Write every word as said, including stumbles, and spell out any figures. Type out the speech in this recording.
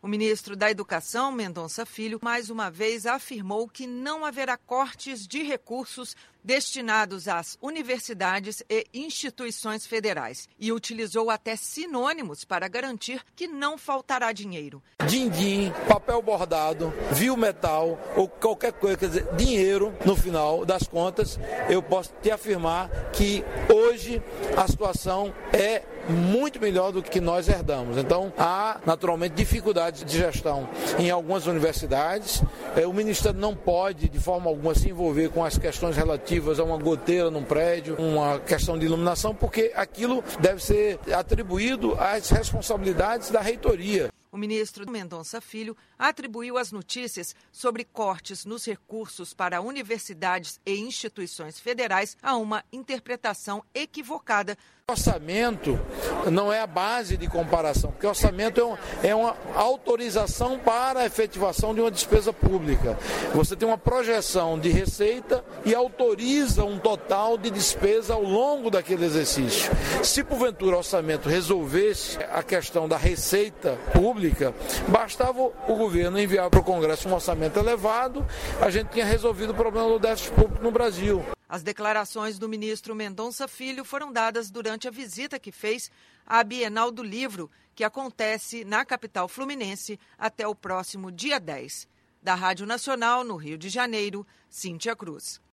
O ministro da Educação, Mendonça Filho, mais uma vez afirmou que não haverá cortes de recursos destinados às universidades e instituições federais e utilizou até sinônimos para garantir que não faltará dinheiro. Din-din, papel bordado, viu metal ou qualquer coisa, quer dizer, dinheiro, no final das contas, eu posso te afirmar que hoje a situação é muito melhor do que nós herdamos. Então, há naturalmente dificuldades de gestão em algumas universidades. O Ministério não pode, de forma alguma, se envolver com as questões relativas a uma goteira num prédio, uma questão de iluminação, porque aquilo deve ser atribuído às responsabilidades da reitoria. O ministro Mendonça Filho atribuiu as notícias sobre cortes nos recursos para universidades e instituições federais a uma interpretação equivocada. Orçamento não é a base de comparação, porque orçamento é, um, é uma autorização para a efetivação de uma despesa pública. Você tem uma projeção de receita e autoriza um total de despesa ao longo daquele exercício. Se porventura o orçamento resolvesse a questão da receita pública, bastava o governo enviar para o Congresso um orçamento elevado, a gente tinha resolvido o problema do déficit público no Brasil. As declarações do ministro Mendonça Filho foram dadas durante a visita que fez à Bienal do Livro, que acontece na capital fluminense até o próximo dia dez. Da Rádio Nacional, no Rio de Janeiro, Cíntia Cruz.